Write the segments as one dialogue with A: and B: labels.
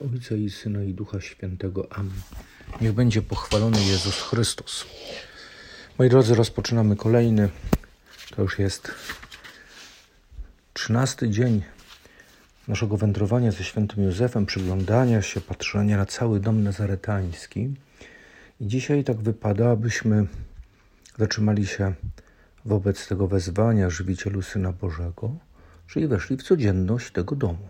A: Ojca i Syna i Ducha Świętego. Amen. Niech będzie pochwalony Jezus Chrystus. Moi drodzy, rozpoczynamy kolejny, to już jest 13 dzień naszego wędrowania ze świętym Józefem, przyglądania się, patrzenia na cały dom nazaretański. I dzisiaj tak wypada, abyśmy zatrzymali się wobec tego wezwania Żywicielu Syna Bożego, czyli weszli w codzienność tego domu.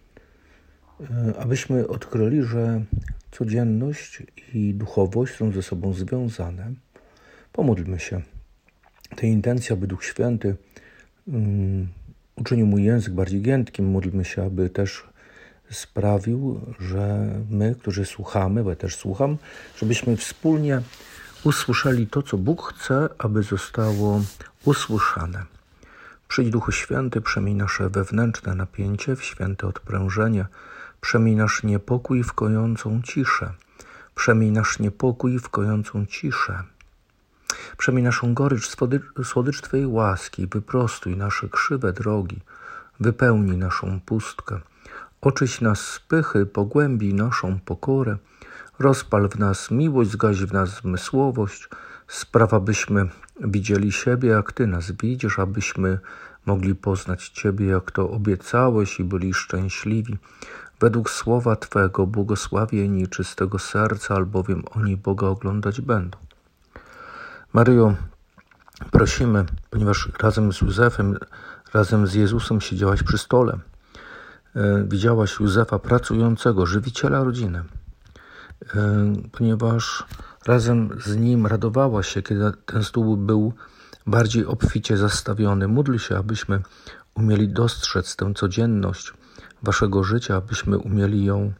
A: Abyśmy odkryli, że codzienność i duchowość są ze sobą związane. Pomódlmy się. Ta intencja, aby Duch Święty uczynił mój język bardziej giętkim. Módlmy się, aby też sprawił, że my, którzy słuchamy, bo ja też słucham, żebyśmy wspólnie usłyszeli to, co Bóg chce, aby zostało usłyszane. Przyjdź, Duchu Święty, przemień nasze wewnętrzne napięcie w święte odprężenie. Przemień nasz niepokój w kojącą ciszę. Przemień nasz niepokój w kojącą ciszę. Przemień naszą gorycz, słodycz Twojej łaski. Wyprostuj nasze krzywe drogi. Wypełnij naszą pustkę. Oczyść nas z pychy, pogłębij naszą pokorę. Rozpal w nas miłość, zgaś w nas zmysłowość. Spraw, abyśmy widzieli siebie, jak Ty nas widzisz, abyśmy mogli poznać Ciebie, jak to obiecałeś i byli szczęśliwi. Według słowa Twego, błogosławieni czystego serca, albowiem oni Boga oglądać będą. Maryjo, prosimy, ponieważ razem z Józefem, razem z Jezusem siedziałaś przy stole. Widziałaś Józefa pracującego, żywiciela rodziny. Ponieważ razem z nim radowałaś się, kiedy ten stół był bardziej obficie zastawiony. Módl się, abyśmy umieli dostrzec tę codzienność Waszego życia, abyśmy umieli ją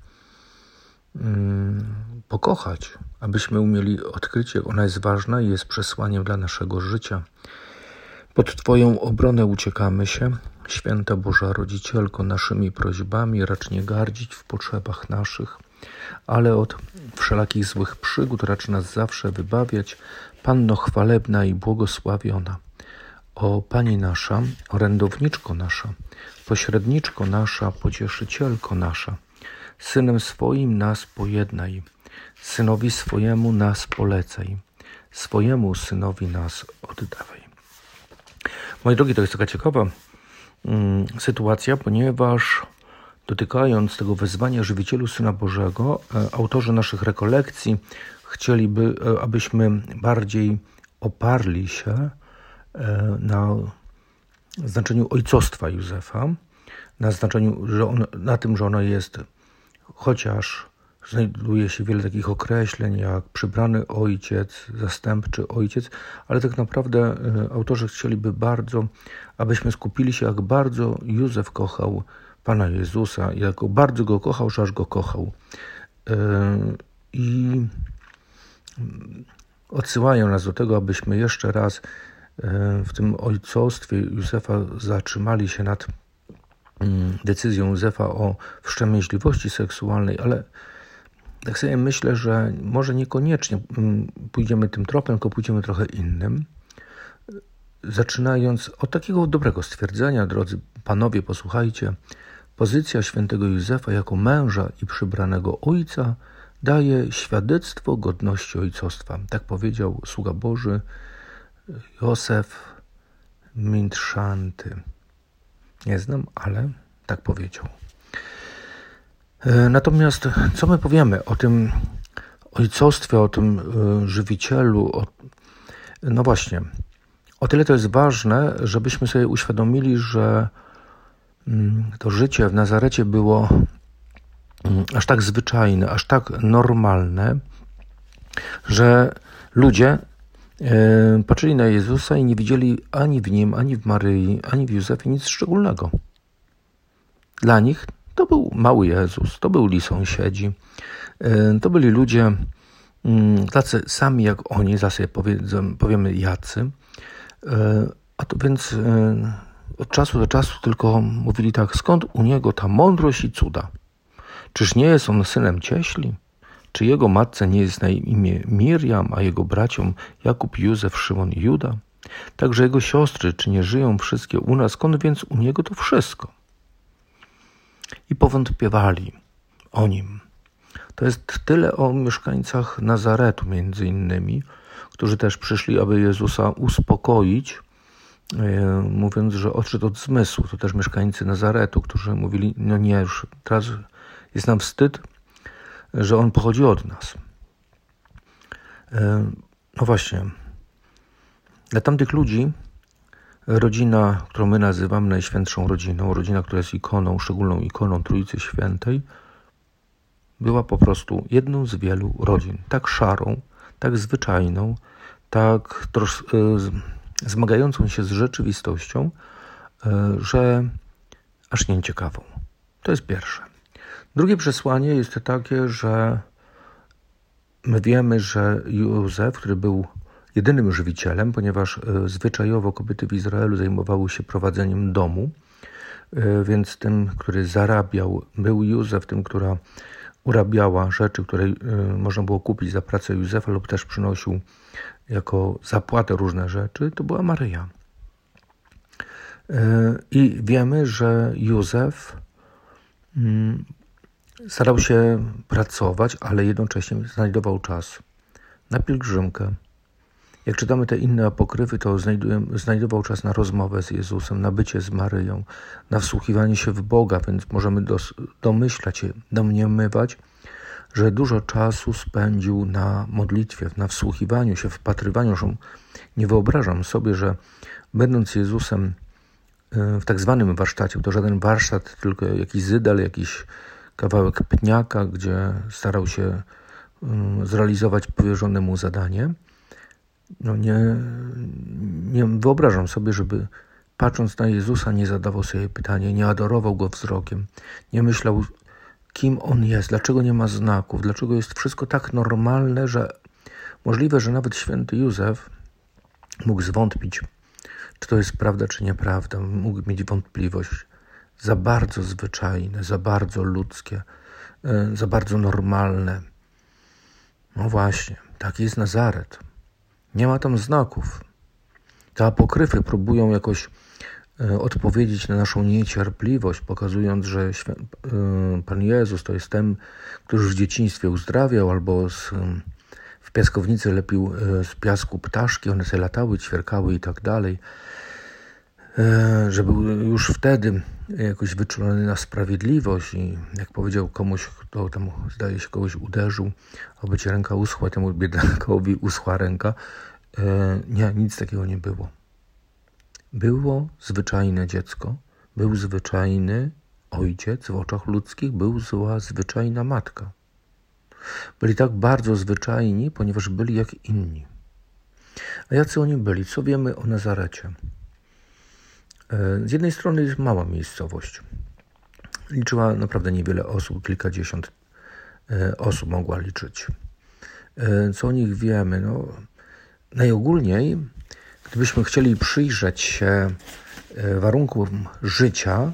A: pokochać, abyśmy umieli odkryć, jak ona jest ważna i jest przesłaniem dla naszego życia. Pod Twoją obronę uciekamy się, Święta Boża Rodzicielko, naszymi prośbami racz nie gardzić w potrzebach naszych, ale od wszelakich złych przygód racz nas zawsze wybawiać, Panno chwalebna i błogosławiona. O Pani nasza, orędowniczko nasza, pośredniczko nasza, pocieszycielko nasza, Synem swoim nas pojednaj, Synowi swojemu nas polecaj, swojemu Synowi nas oddawaj. Moi drogi, to jest taka ciekawa sytuacja, ponieważ dotykając tego wezwania Żywicielu Syna Bożego, autorzy naszych rekolekcji chcieliby, abyśmy bardziej oparli się na znaczeniu ojcostwa Józefa, na znaczeniu, na tym, że ono jest, chociaż znajduje się wiele takich określeń jak przybrany ojciec, zastępczy ojciec, ale tak naprawdę autorzy chcieliby bardzo, abyśmy skupili się, jak bardzo Józef kochał Pana Jezusa, jak bardzo Go kochał, że aż Go kochał. I odsyłają nas do tego, abyśmy jeszcze raz w tym ojcostwie Józefa zatrzymali się nad decyzją Józefa o wstrzemięźliwości seksualnej, ale tak sobie myślę, że może niekoniecznie pójdziemy tym tropem, tylko pójdziemy trochę innym. Zaczynając od takiego dobrego stwierdzenia, drodzy panowie, posłuchajcie, pozycja świętego Józefa jako męża i przybranego ojca daje świadectwo godności ojcostwa. Tak powiedział sługa Boży Józef Mintrzanty. Nie znam, ale tak powiedział. Natomiast co my powiemy o tym ojcostwie, o tym żywicielu? No właśnie, o tyle to jest ważne, żebyśmy sobie uświadomili, że to życie w Nazarecie było aż tak zwyczajne, aż tak normalne, że ludzie patrzyli na Jezusa i nie widzieli ani w Nim, ani w Maryi, ani w Józefie nic szczególnego. Dla nich to był mały Jezus, to byli sąsiedzi, to byli ludzie tacy sami jak oni, zaraz sobie powiemy jacy, a to więc od czasu do czasu tylko mówili tak, skąd u niego ta mądrość i cuda? Czyż nie jest on synem cieśli? Czy jego matce nie jest na imię Mirjam, a jego braciom Jakub, Józef, Szymon i Juda? Także jego siostry, czy nie żyją wszystkie u nas? Skąd więc u niego to wszystko? I powątpiewali. o nim. To jest tyle o mieszkańcach Nazaretu między innymi, którzy też przyszli, aby Jezusa uspokoić, mówiąc, że odszedł od zmysłu. To też mieszkańcy Nazaretu, którzy mówili, no nie, już teraz jest nam wstyd, że on pochodzi od nas. No właśnie, dla tamtych ludzi rodzina, którą my nazywamy Najświętszą Rodziną, rodzina, która jest ikoną, szczególną ikoną Trójcy Świętej, była po prostu jedną z wielu rodzin, tak szarą, tak zwyczajną, tak zmagającą się z rzeczywistością, że aż nieciekawą. To jest pierwsze. Drugie przesłanie jest takie, że my wiemy, że Józef, który był jedynym żywicielem, ponieważ zwyczajowo kobiety w Izraelu zajmowały się prowadzeniem domu, więc tym, który zarabiał, był Józef, tym, która urabiała rzeczy, które można było kupić za pracę Józefa lub też przynosił jako zapłatę różne rzeczy, to była Maryja. I wiemy, że Józef starał się pracować, ale jednocześnie znajdował czas na pielgrzymkę. Jak czytamy te inne apokryfy, to znajdował czas na rozmowę z Jezusem, na bycie z Maryją, na wsłuchiwanie się w Boga, więc możemy domyślać się, domniemywać, że dużo czasu spędził na modlitwie, na wsłuchiwaniu się, wpatrywaniu się. Nie wyobrażam sobie, że będąc Jezusem w tak zwanym warsztacie, to żaden warsztat, tylko jakiś zydel, jakiś kawałek pniaka, gdzie starał się zrealizować powierzone mu zadanie. No nie wyobrażam sobie, żeby patrząc na Jezusa nie zadawał sobie pytania, nie adorował Go wzrokiem, nie myślał, kim On jest, dlaczego nie ma znaków, dlaczego jest wszystko tak normalne, że możliwe, że nawet święty Józef mógł zwątpić, czy to jest prawda, czy nieprawda, mógł mieć wątpliwość. Za bardzo zwyczajne, za bardzo ludzkie, za bardzo normalne. No właśnie, taki jest Nazaret. Nie ma tam znaków. Te apokryfy próbują jakoś odpowiedzieć na naszą niecierpliwość, pokazując, że Pan Jezus to jest ten, który w dzieciństwie uzdrawiał, albo w piaskownicy lepił z piasku ptaszki, one sobie latały, ćwierkały i tak dalej. Że był już wtedy jakoś wyczulony na sprawiedliwość i jak powiedział komuś, kto tam zdaje się kogoś uderzył, aby ci ręka uschła, temu biedakowi uschła ręka. Nie, nic takiego nie było. Było zwyczajne dziecko, był zwyczajny ojciec w oczach ludzkich, była zwyczajna matka. Byli tak bardzo zwyczajni, ponieważ byli jak inni. A jacy oni byli? Co wiemy o Nazarecie? Z jednej strony jest mała miejscowość. Liczyła naprawdę niewiele osób, kilkadziesiąt osób mogła liczyć. Co o nich wiemy? No, najogólniej, gdybyśmy chcieli przyjrzeć się warunkom życia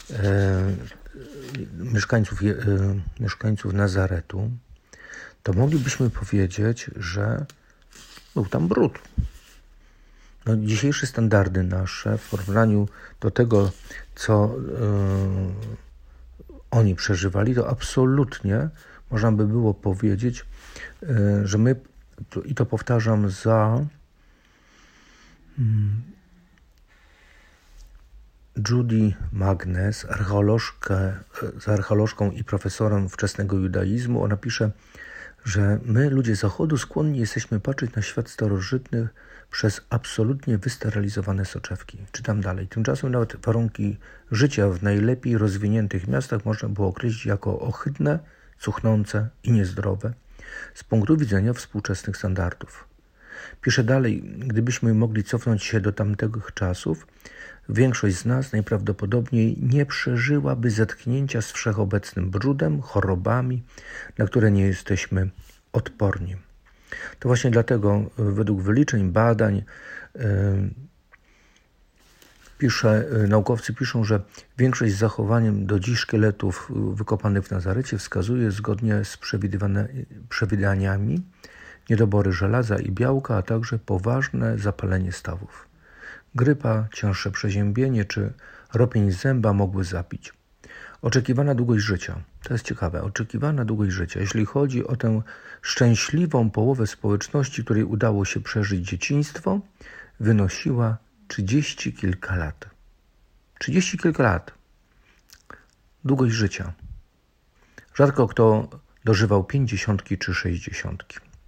A: mieszkańców Nazaretu, to moglibyśmy powiedzieć, że był tam brud. No, dzisiejsze standardy nasze w porównaniu do tego, co oni przeżywali, to absolutnie można by było powiedzieć, że my, i to powtarzam za Judy Magnes, archeolożką i profesorem wczesnego judaizmu, ona pisze, że my, ludzie Zachodu, skłonni jesteśmy patrzeć na świat starożytny przez absolutnie wysterylizowane soczewki. Czytam dalej. Tymczasem nawet warunki życia w najlepiej rozwiniętych miastach można było określić jako ohydne, cuchnące i niezdrowe z punktu widzenia współczesnych standardów. Pisze dalej, gdybyśmy mogli cofnąć się do tamtych czasów, większość z nas najprawdopodobniej nie przeżyłaby zetknięcia z wszechobecnym brudem, chorobami, na które nie jesteśmy odporni. To właśnie dlatego według wyliczeń, badań naukowcy piszą, że większość z zachowaniem do dziś szkieletów wykopanych w Nazarecie wskazuje zgodnie z przewidaniami niedobory żelaza i białka, a także poważne zapalenie stawów. Grypa, cięższe przeziębienie czy ropień zęba mogły zabić. Oczekiwana długość życia. To jest ciekawe. Oczekiwana długość życia. Jeśli chodzi o tę szczęśliwą połowę społeczności, której udało się przeżyć dzieciństwo, wynosiła 30 kilka lat. 30 kilka lat. Długość życia. Rzadko kto dożywał 50 czy 60.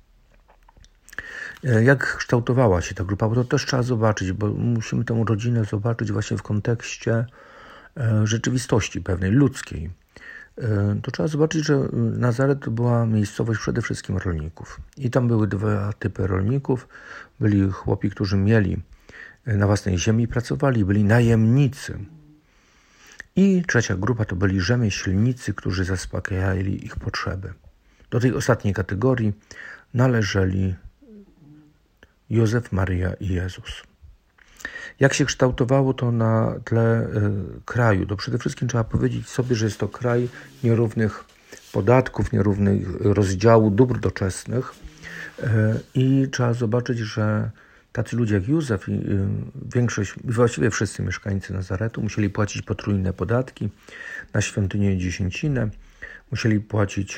A: Jak kształtowała się ta grupa? Bo to też trzeba zobaczyć, bo musimy tę rodzinę zobaczyć właśnie w kontekście rzeczywistości pewnej, ludzkiej. To trzeba zobaczyć, że Nazaret to była miejscowość przede wszystkim rolników. I tam były dwa typy rolników. Byli chłopi, którzy mieli na własnej ziemi, pracowali, byli najemnicy. I trzecia grupa to byli rzemieślnicy, którzy zaspokajali ich potrzeby. Do tej ostatniej kategorii należeli Józef, Maryja i Jezus. Jak się kształtowało to na tle kraju? To przede wszystkim trzeba powiedzieć sobie, że jest to kraj nierównych podatków, nierównych rozdziału dóbr doczesnych i trzeba zobaczyć, że tacy ludzie jak Józef i większość, właściwie wszyscy mieszkańcy Nazaretu musieli płacić potrójne podatki na świątynię i dziesięcinę, musieli płacić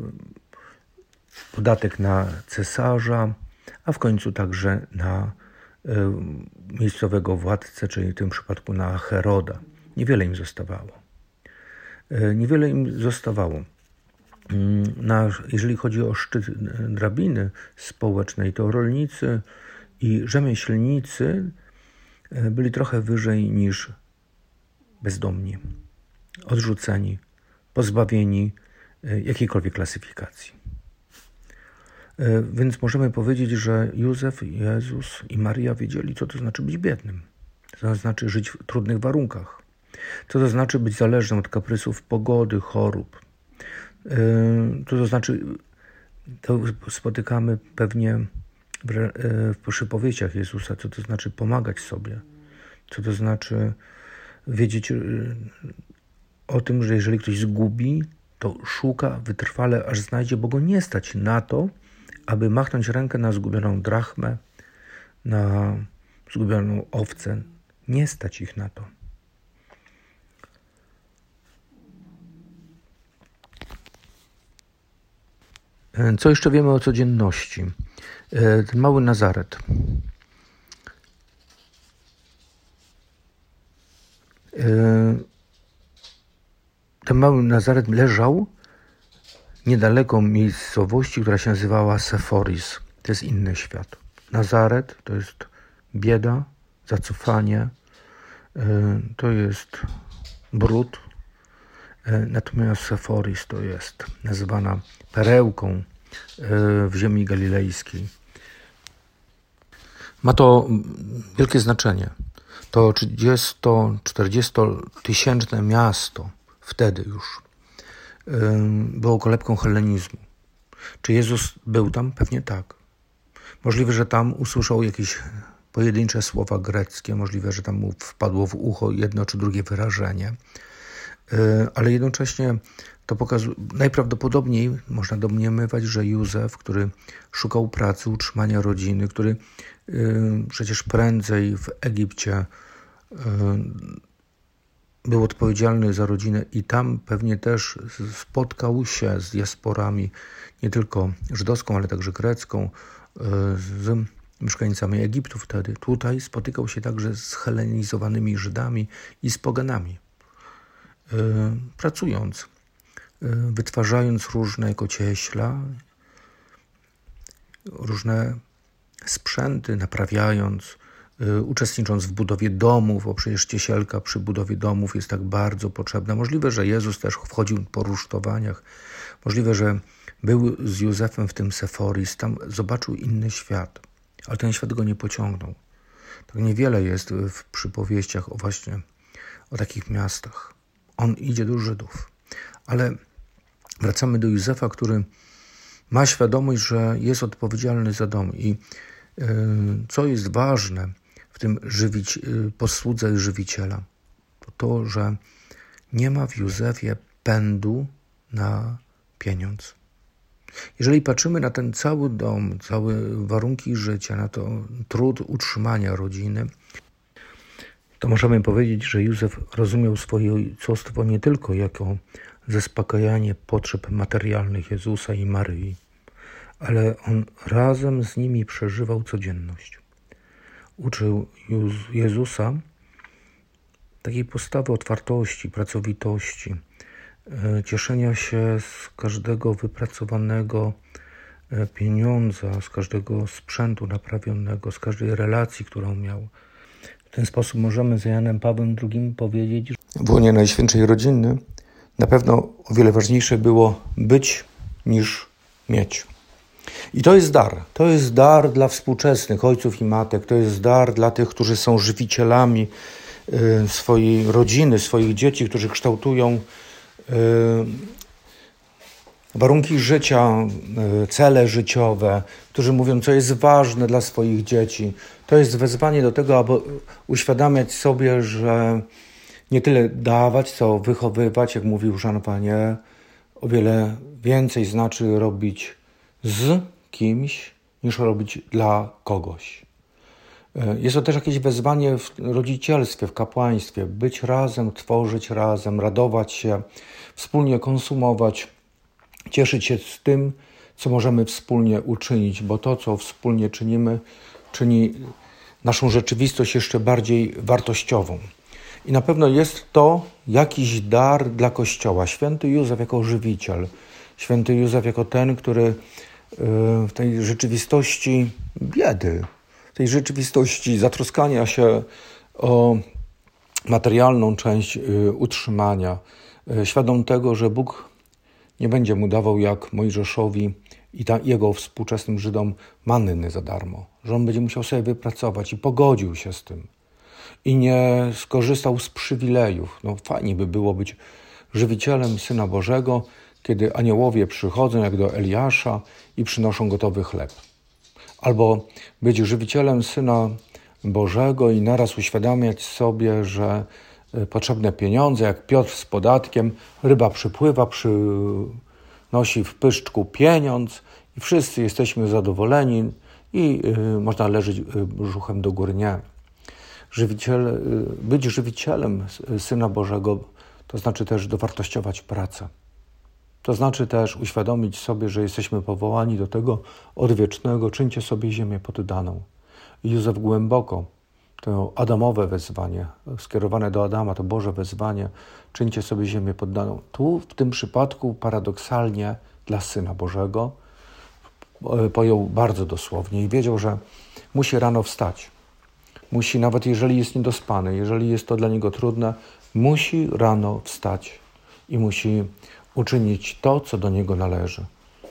A: podatek na cesarza, a w końcu także na miejscowego władcę, czyli w tym przypadku na Heroda. Niewiele im zostawało. Jeżeli chodzi o szczyt drabiny społecznej, to rolnicy i rzemieślnicy byli trochę wyżej niż bezdomni, odrzuceni, pozbawieni jakiejkolwiek klasyfikacji. Więc możemy powiedzieć, że Józef, Jezus i Maria wiedzieli, co to znaczy być biednym, co to znaczy żyć w trudnych warunkach, co to znaczy być zależnym od kaprysów pogody, chorób. Co to znaczy, to spotykamy pewnie w przypowieściach Jezusa, co to znaczy pomagać sobie, co to znaczy wiedzieć o tym, że jeżeli ktoś zgubi, to szuka wytrwale, aż znajdzie, bo go nie stać na to, aby machnąć rękę na zgubioną drachmę, na zgubioną owcę. Nie stać ich na to. Co jeszcze wiemy o codzienności? Ten mały Nazaret. Ten mały Nazaret leżał niedaleko miejscowości, która się nazywała Seforis. To jest inny świat. Nazaret to jest bieda, zacofanie, to jest brud. Natomiast Seforis to jest nazywana perełką w ziemi galilejskiej. Ma to wielkie znaczenie. To 30-40 tysięczne miasto wtedy już było kolebką hellenizmu. Czy Jezus był tam? Pewnie tak. Możliwe, że tam usłyszał jakieś pojedyncze słowa greckie, możliwe, że tam mu wpadło w ucho jedno czy drugie wyrażenie, ale jednocześnie to pokazuje, najprawdopodobniej można domniemywać, że Józef, który szukał pracy, utrzymania rodziny, który przecież prędzej w Egipcie był odpowiedzialny za rodzinę i tam pewnie też spotkał się z diasporami, nie tylko żydowską, ale także grecką, z mieszkańcami Egiptu wtedy. Tutaj spotykał się także z hellenizowanymi Żydami i z poganami. Pracując, wytwarzając różne kocieśla, różne sprzęty, naprawiając, uczestnicząc w budowie domów, bo przecież ciesielka przy budowie domów jest tak bardzo potrzebna. Możliwe, że Jezus też wchodził po rusztowaniach. Możliwe, że był z Józefem w tym Seforis, tam zobaczył inny świat, ale ten świat go nie pociągnął. Tak niewiele jest w przypowieściach o takich miastach. On idzie do Żydów. Ale wracamy do Józefa, który ma świadomość, że jest odpowiedzialny za dom i co jest ważne w tym posłudze żywiciela, to, że nie ma w Józefie pędu na pieniądz. Jeżeli patrzymy na ten cały dom, całe warunki życia, na to trud utrzymania rodziny, to możemy powiedzieć, że Józef rozumiał swoje ojcostwo nie tylko jako zaspokajanie potrzeb materialnych Jezusa i Maryi, ale on razem z nimi przeżywał codzienność. Uczył Jezusa takiej postawy otwartości, pracowitości, cieszenia się z każdego wypracowanego pieniądza, z każdego sprzętu naprawionego, z każdej relacji, którą miał. W ten sposób możemy z Janem Pawłem II powiedzieć, że w łonie Najświętszej Rodziny na pewno o wiele ważniejsze było być niż mieć. I to jest dar. To jest dar dla współczesnych ojców i matek. To jest dar dla tych, którzy są żywicielami swojej rodziny, swoich dzieci, którzy kształtują warunki życia, cele życiowe, którzy mówią, co jest ważne dla swoich dzieci. To jest wezwanie do tego, aby uświadamiać sobie, że nie tyle dawać, co wychowywać, jak mówił Jean Vanier, o wiele więcej znaczy robić z kimś, niż robić dla kogoś. Jest to też jakieś wezwanie w rodzicielstwie, w kapłaństwie. Być razem, tworzyć razem, radować się, wspólnie konsumować, cieszyć się z tym, co możemy wspólnie uczynić, bo to, co wspólnie czynimy, czyni naszą rzeczywistość jeszcze bardziej wartościową. I na pewno jest to jakiś dar dla Kościoła. Święty Józef jako żywiciel, święty Józef jako ten, który w tej rzeczywistości biedy, w tej rzeczywistości zatroskania się o materialną część utrzymania, świadom tego, że Bóg nie będzie mu dawał jak Mojżeszowi i jego współczesnym Żydom manny za darmo, że on będzie musiał sobie wypracować i pogodził się z tym i nie skorzystał z przywilejów. No fajnie by było być żywicielem Syna Bożego, kiedy aniołowie przychodzą jak do Eliasza i przynoszą gotowy chleb. Albo być żywicielem Syna Bożego i naraz uświadamiać sobie, że potrzebne pieniądze, jak Piotr z podatkiem, ryba przypływa, przynosi w pyszczku pieniądz i wszyscy jesteśmy zadowoleni i można leżeć brzuchem do góry. Nie. Być żywicielem Syna Bożego to znaczy też dowartościować pracę. To znaczy też uświadomić sobie, że jesteśmy powołani do tego odwiecznego, czyńcie sobie ziemię poddaną. I Józef głęboko to Adamowe wezwanie, skierowane do Adama, to Boże wezwanie, czyńcie sobie ziemię poddaną. Tu w tym przypadku paradoksalnie dla Syna Bożego pojął bardzo dosłownie i wiedział, że musi rano wstać. Musi, nawet jeżeli jest niedospany, jeżeli jest to dla niego trudne, musi rano wstać i musi uczynić to, co do niego należy.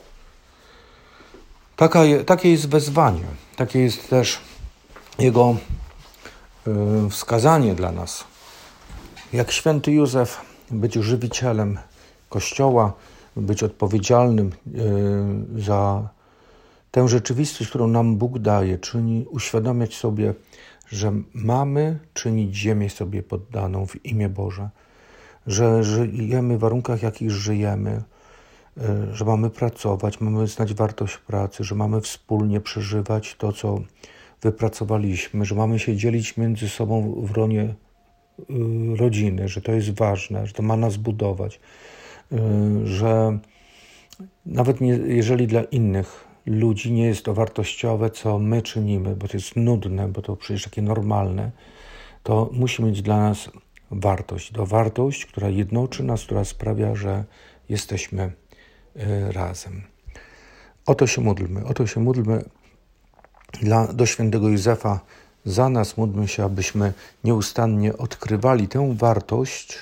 A: Takie jest wezwanie, takie jest też jego wskazanie dla nas. Jak święty Józef być żywicielem Kościoła, być odpowiedzialnym za tę rzeczywistość, którą nam Bóg daje, czyli uświadamiać sobie, że mamy czynić ziemię sobie poddaną w imię Boże, że żyjemy w warunkach, jakich żyjemy, że mamy pracować, mamy znać wartość pracy, że mamy wspólnie przeżywać to, co wypracowaliśmy, że mamy się dzielić między sobą w gronie rodziny, że to jest ważne, że to ma nas budować, że nawet jeżeli dla innych ludzi nie jest to wartościowe, co my czynimy, bo to jest nudne, bo to przecież takie normalne, to musi mieć dla nas wartość. To wartość, która jednoczy nas, która sprawia, że jesteśmy razem. O to się módlmy do świętego Józefa za nas, módlmy się, abyśmy nieustannie odkrywali tę wartość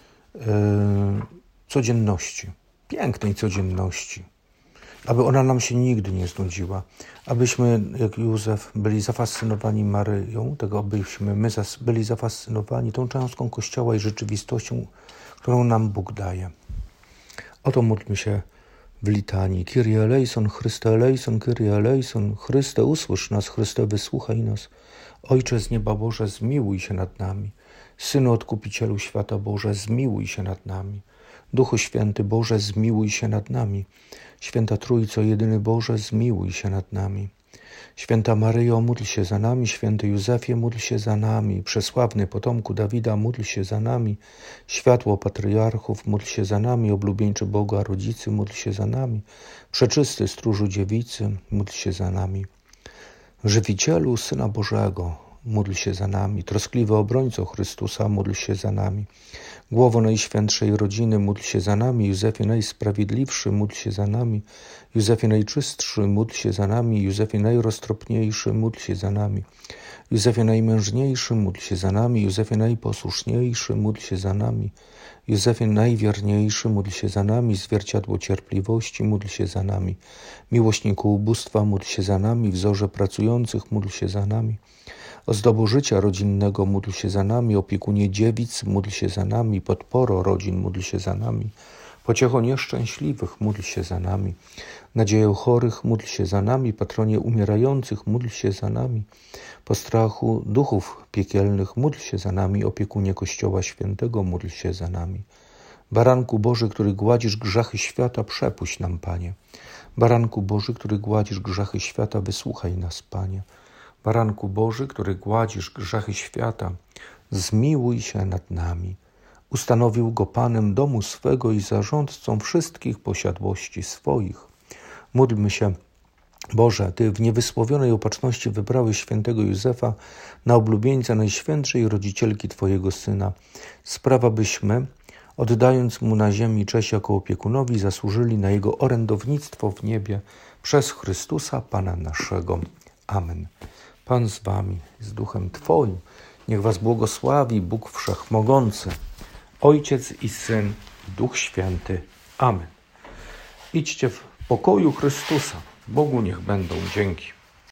A: codzienności, pięknej codzienności, aby ona nam się nigdy nie znudziła, abyśmy, jak Józef, byli zafascynowani Maryją, tego abyśmy my byli zafascynowani tą cząstką Kościoła i rzeczywistością, którą nam Bóg daje. Oto módlmy się w litanii. Kyrie eleison, Chryste eleison, Kyrie eleison, Chryste usłysz nas, Chryste wysłuchaj nas. Ojcze z nieba Boże, zmiłuj się nad nami. Synu Odkupicielu świata Boże, zmiłuj się nad nami. Duchu Święty Boże, zmiłuj się nad nami. Święta Trójco, jedyny Boże, zmiłuj się nad nami. Święta Maryjo, módl się za nami. Święty Józefie, módl się za nami. Przesławny potomku Dawida, módl się za nami. Światło patriarchów, módl się za nami. Oblubieńczy Boga Rodzicy, módl się za nami. Przeczysty stróżu dziewicy, módl się za nami. Żywicielu Syna Bożego, módl się za nami. Troskliwy obrońco Chrystusa, módl się za nami. Głowo Najświętszej Rodziny, módl się za nami. Józefie Najsprawiedliwszy, módl się za nami. Józefie Najczystszy, módl się za nami. Józefie Najroztropniejszy, módl się za nami. Józefie Najmężniejszy, módl się za nami. Józefie Najposłuszniejszy, módl się za nami. Józefie Najwierniejszy, módl się za nami. Zwierciadło cierpliwości, módl się za nami. Miłośniku ubóstwa, módl się za nami. Wzorze pracujących, módl się za nami. Ozdobo życia rodzinnego, módl się za nami. Opiekunie dziewic, módl się za nami. Podporo rodzin, módl się za nami. Pociecho nieszczęśliwych, módl się za nami. Nadzieję chorych, módl się za nami. Patronie umierających, módl się za nami. Postrachu duchów piekielnych, módl się za nami. Opiekunie Kościoła Świętego, módl się za nami. Baranku Boży, który gładzisz grzechy świata, przepuść nam, Panie. Baranku Boży, który gładzisz grzechy świata, wysłuchaj nas, Panie. Baranku Boży, który gładzisz grzechy świata, zmiłuj się nad nami. Ustanowił go Panem domu swego i zarządcą wszystkich posiadłości swoich. Módlmy się, Boże, Ty w niewysłowionej opatrzności wybrałeś świętego Józefa na oblubieńca Najświętszej Rodzicielki Twojego Syna. Sprawa, byśmy, oddając Mu na ziemi cześć jako opiekunowi, zasłużyli na Jego orędownictwo w niebie przez Chrystusa Pana naszego. Amen. Pan z wami, z duchem Twoim. Niech was błogosławi Bóg Wszechmogący, Ojciec i Syn, Duch Święty. Amen. Idźcie w pokoju Chrystusa. Bogu niech będą dzięki.